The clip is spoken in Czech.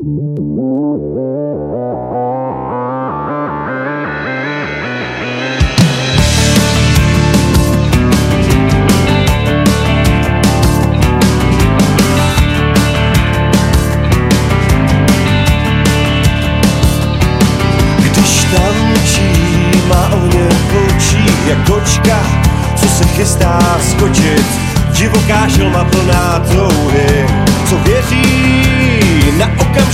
Jak kočka, co se chystá skočit, divoká šelma plná touhy, co věří na okamžik.